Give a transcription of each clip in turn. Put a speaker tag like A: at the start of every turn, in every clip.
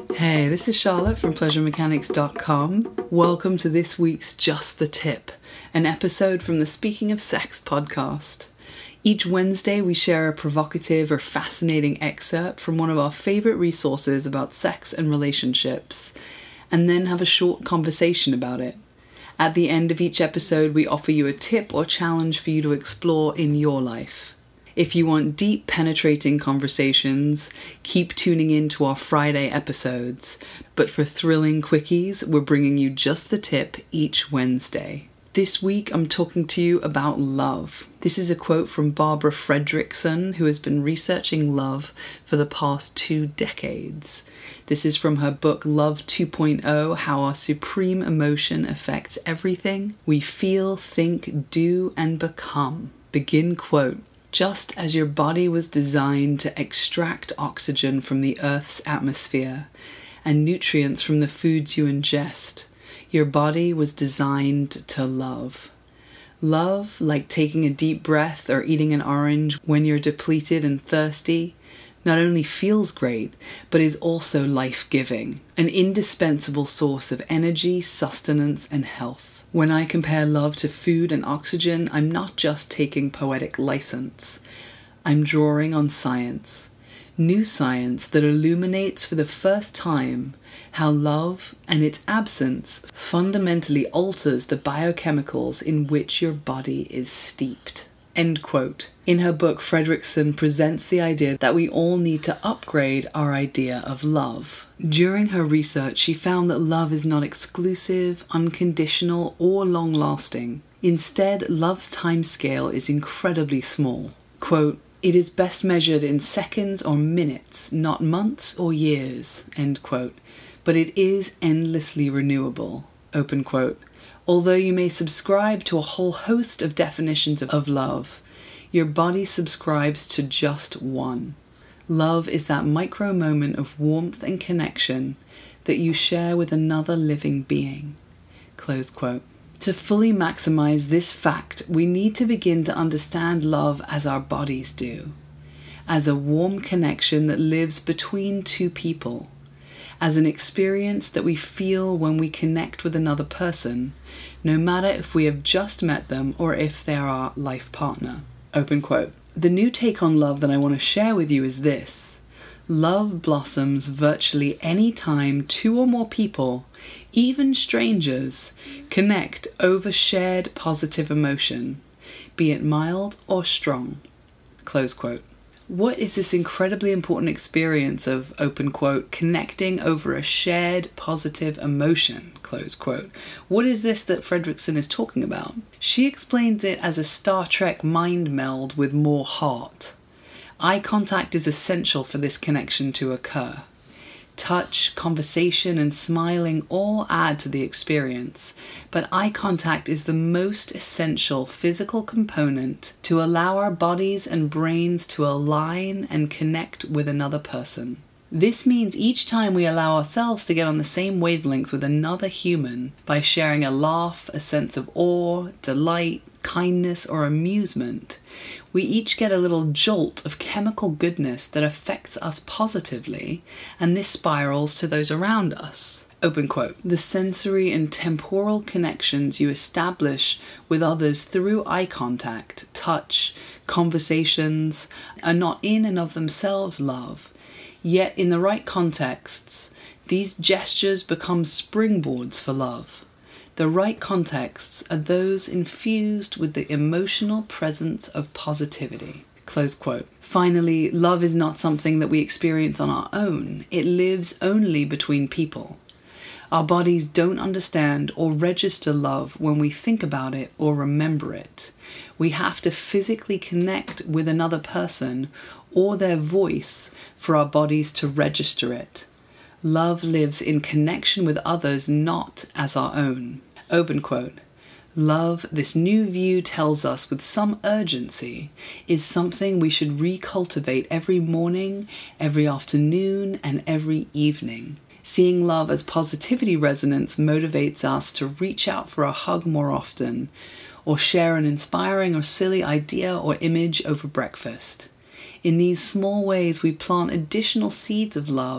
A: Hey, this is Charlotte from PleasureMechanics.com. Welcome to this week's Just the Tip, an episode from the Speaking of Sex podcast. Each Wednesday we share a provocative or fascinating excerpt from one of our favourite resources about sex and relationships, and then have a short conversation about it. At the end of each episode we offer you a tip or challenge for you to explore in your life. If you want deep, penetrating conversations, keep tuning in to our Friday episodes. But for thrilling quickies, we're bringing you Just the Tip each Wednesday. This week, I'm talking to you about love. This is a quote from Barbara Fredrickson, who has been researching love for the past 2 decades. This is from her book Love 2.0, How Our Supreme Emotion Affects Everything We Feel, Think, Do, and Become. Begin quote. Just as your body was designed to extract oxygen from the Earth's atmosphere and nutrients from the foods you ingest, your body was designed to love. Love, like taking a deep breath or eating an orange when you're depleted and thirsty, not only feels great, but is also life-giving, an indispensable source of energy, sustenance, and health. When I compare love to food and oxygen, I'm not just taking poetic license. I'm drawing on science. New science that illuminates for the first time how love and its absence fundamentally alters the biochemicals in which your body is steeped. End quote. In her book, Fredrickson presents the idea that we all need to upgrade our idea of love. During her research, she found that love is not exclusive, unconditional, or long-lasting. Instead, love's timescale is incredibly small. Quote, "It is best measured in seconds or minutes, not months or years," end quote. "But it is endlessly renewable," open quote. Although you may subscribe to a whole host of definitions of love, your body subscribes to just one. Love is that micro moment of warmth and connection that you share with another living being. Close quote. To fully maximize this fact, we need to begin to understand love as our bodies do, as a warm connection that lives between two people, as an experience that we feel when we connect with another person, no matter if we have just met them or if they are our life partner. Open quote. The new take on love that I want to share with you is this. Love blossoms virtually any time 2 or more people, even strangers, connect over shared positive emotion, be it mild or strong. Close quote. What is this incredibly important experience of, open quote, connecting over a shared positive emotion, close quote? What is this that Fredrickson is talking about? She explains it as a Star Trek mind meld with more heart. Eye contact is essential for this connection to occur. Touch, conversation, and smiling all add to the experience, but eye contact is the most essential physical component to allow our bodies and brains to align and connect with another person. This means each time we allow ourselves to get on the same wavelength with another human by sharing a laugh, a sense of awe, delight, kindness, or amusement, we each get a little jolt of chemical goodness that affects us positively, and this spirals to those around us. Open quote. The sensory and temporal connections you establish with others through eye contact, touch, conversations are not in and of themselves love. Yet in the right contexts, these gestures become springboards for love. The right contexts are those infused with the emotional presence of positivity. Close quote. Finally, love is not something that we experience on our own. It lives only between people. Our bodies don't understand or register love when we think about it or remember it. We have to physically connect with another person or their voice for our bodies to register it. Love lives in connection with others, not as our own. Open quote. Love, this new view tells us with some urgency, is something we should recultivate every morning, every afternoon, and every evening. Seeing love as positivity resonance motivates us to reach out for a hug more often, or share an inspiring or silly idea or image over breakfast. In these small ways, we plant additional seeds of love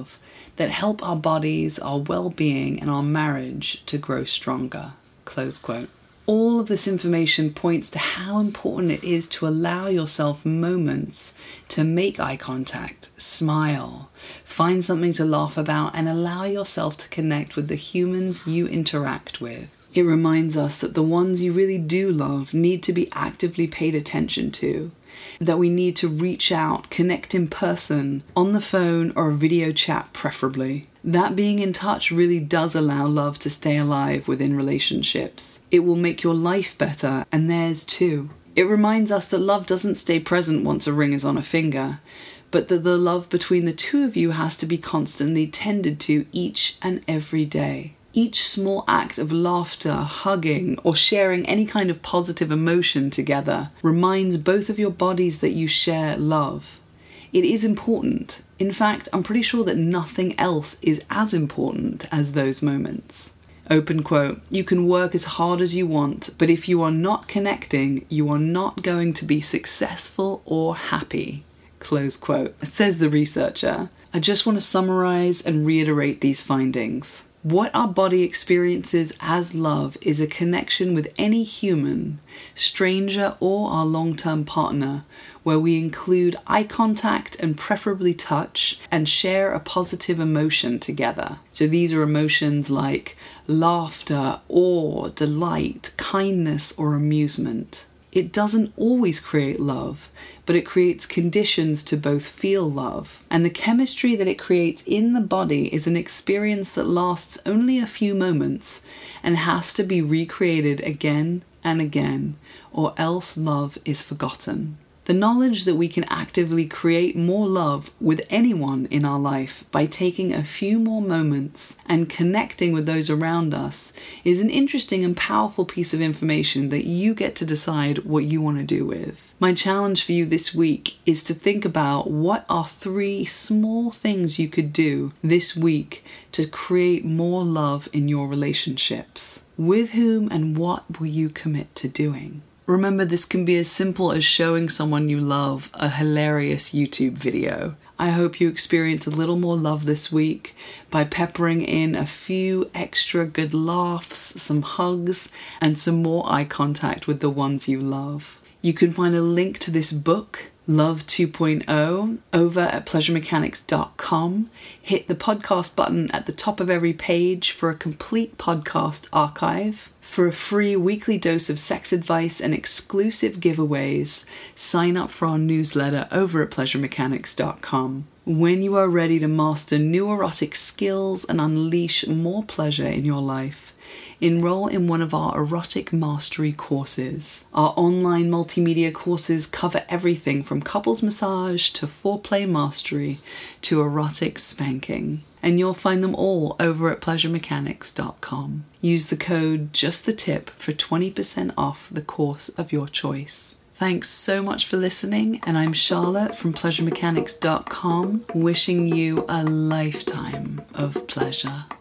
A: that help our bodies, our well-being, and our marriage to grow stronger. Close quote. All of this information points to how important it is to allow yourself moments to make eye contact, smile, find something to laugh about, and allow yourself to connect with the humans you interact with. It reminds us that the ones you really do love need to be actively paid attention to, that we need to reach out, connect in person, on the phone, or a video chat preferably. That being in touch really does allow love to stay alive within relationships. It will make your life better, and theirs too. It reminds us that love doesn't stay present once a ring is on a finger, but that the love between the two of you has to be constantly tended to each and every day. Each small act of laughter, hugging, or sharing any kind of positive emotion together reminds both of your bodies that you share love. It is important. In fact, I'm pretty sure that nothing else is as important as those moments. Open quote, "You can work as hard as you want, but if you are not connecting, you are not going to be successful or happy." Close quote, says the researcher. I just want to summarize and reiterate these findings. What our body experiences as love is a connection with any human, stranger, or our long-term partner, where we include eye contact and preferably touch and share a positive emotion together. So these are emotions like laughter, awe, delight, kindness, or amusement. It doesn't always create love, but it creates conditions to both feel love. And the chemistry that it creates in the body is an experience that lasts only a few moments and has to be recreated again and again, or else love is forgotten. The knowledge that we can actively create more love with anyone in our life by taking a few more moments and connecting with those around us is an interesting and powerful piece of information that you get to decide what you want to do with. My challenge for you this week is to think about what are 3 small things you could do this week to create more love in your relationships. With whom and what will you commit to doing? Remember, this can be as simple as showing someone you love a hilarious YouTube video. I hope you experience a little more love this week by peppering in a few extra good laughs, some hugs, and some more eye contact with the ones you love. You can find a link to this book, Love 2.0, over at pleasuremechanics.com. Hit the podcast button at the top of every page for a complete podcast archive. For a free weekly dose of sex advice and exclusive giveaways, sign up for our newsletter over at pleasuremechanics.com. When you are ready to master new erotic skills and unleash more pleasure in your life, enroll in one of our erotic mastery courses. Our online multimedia courses cover everything from couples massage to foreplay mastery to erotic spanking. And you'll find them all over at pleasuremechanics.com. Use the code JUSTTHETIP for 20% off the course of your choice. Thanks so much for listening, and I'm Charlotte from pleasuremechanics.com, wishing you a lifetime of pleasure.